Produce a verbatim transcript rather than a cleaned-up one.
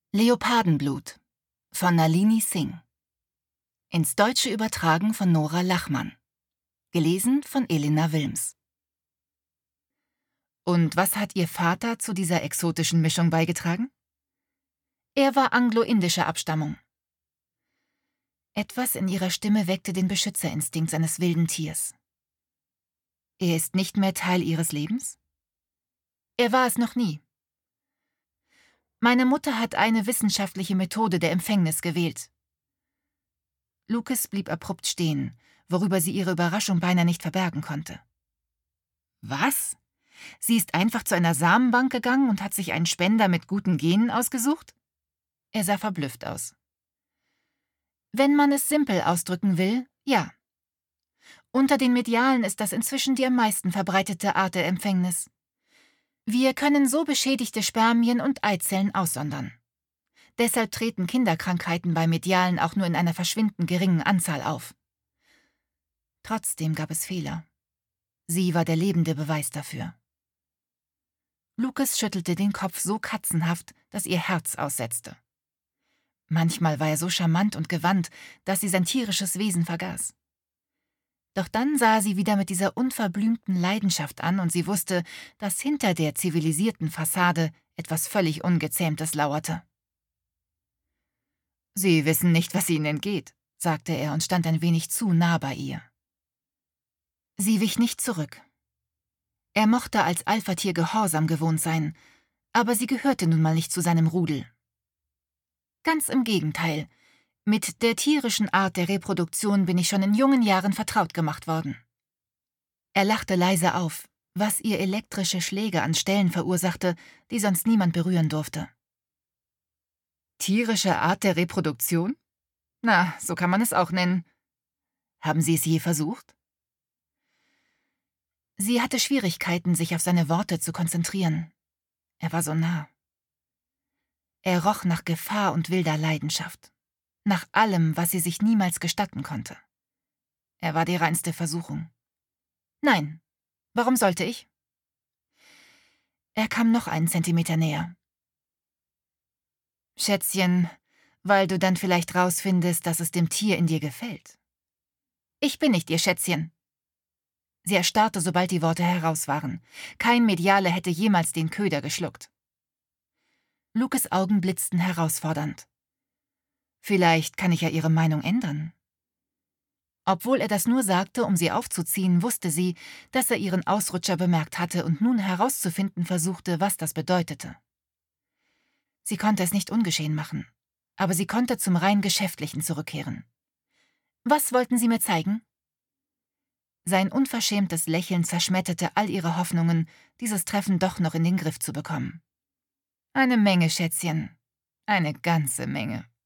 Leopardenblut von Nalini Singh. Ins Deutsche übertragen von Nora Lachmann. Gelesen von Elena Wilms. Und was hat Ihr Vater zu dieser exotischen Mischung beigetragen? Er war anglo-indischer Abstammung. Etwas in ihrer Stimme weckte den Beschützerinstinkt seines wilden Tiers. Er ist nicht mehr Teil Ihres Lebens? Er war es noch nie. Meine Mutter hat eine wissenschaftliche Methode der Empfängnis gewählt. Lucas blieb abrupt stehen, worüber sie ihre Überraschung beinahe nicht verbergen konnte. Was? Sie ist einfach zu einer Samenbank gegangen und hat sich einen Spender mit guten Genen ausgesucht? Er sah verblüfft aus. Wenn man es simpel ausdrücken will, ja. Unter den Medialen ist das inzwischen die am meisten verbreitete Art der Empfängnis. Wir können so beschädigte Spermien und Eizellen aussondern. Deshalb treten Kinderkrankheiten bei Medialen auch nur in einer verschwindend geringen Anzahl auf. Trotzdem gab es Fehler. Sie war der lebende Beweis dafür. Lucas schüttelte den Kopf so katzenhaft, dass ihr Herz aussetzte. Manchmal war er so charmant und gewandt, dass sie sein tierisches Wesen vergaß. Doch dann sah er sie wieder mit dieser unverblümten Leidenschaft an und sie wusste, dass hinter der zivilisierten Fassade etwas völlig Ungezähmtes lauerte. »Sie wissen nicht, was Ihnen entgeht«, sagte er und stand ein wenig zu nah bei ihr. Sie wich nicht zurück. Er mochte als Alphatier Gehorsam gewohnt sein, aber sie gehörte nun mal nicht zu seinem Rudel. Ganz im Gegenteil. Mit der tierischen Art der Reproduktion bin ich schon in jungen Jahren vertraut gemacht worden. Er lachte leise auf, was ihr elektrische Schläge an Stellen verursachte, die sonst niemand berühren durfte. Tierische Art der Reproduktion? Na, so kann man es auch nennen. Haben Sie es je versucht? Sie hatte Schwierigkeiten, sich auf seine Worte zu konzentrieren. Er war so nah. Er roch nach Gefahr und wilder Leidenschaft. Nach allem, was sie sich niemals gestatten konnte. Er war die reinste Versuchung. Nein, warum sollte ich? Er kam noch einen Zentimeter näher. Schätzchen, weil du dann vielleicht rausfindest, dass es dem Tier in dir gefällt. Ich bin nicht ihr Schätzchen. Sie erstarrte, sobald die Worte heraus waren. Kein Mediale hätte jemals den Köder geschluckt. Lucas' Augen blitzten herausfordernd. Vielleicht kann ich ja ihre Meinung ändern. Obwohl er das nur sagte, um sie aufzuziehen, wusste sie, dass er ihren Ausrutscher bemerkt hatte und nun herauszufinden versuchte, was das bedeutete. Sie konnte es nicht ungeschehen machen, aber sie konnte zum rein Geschäftlichen zurückkehren. Was wollten Sie mir zeigen? Sein unverschämtes Lächeln zerschmetterte all ihre Hoffnungen, dieses Treffen doch noch in den Griff zu bekommen. Eine Menge, Schätzchen, eine ganze Menge.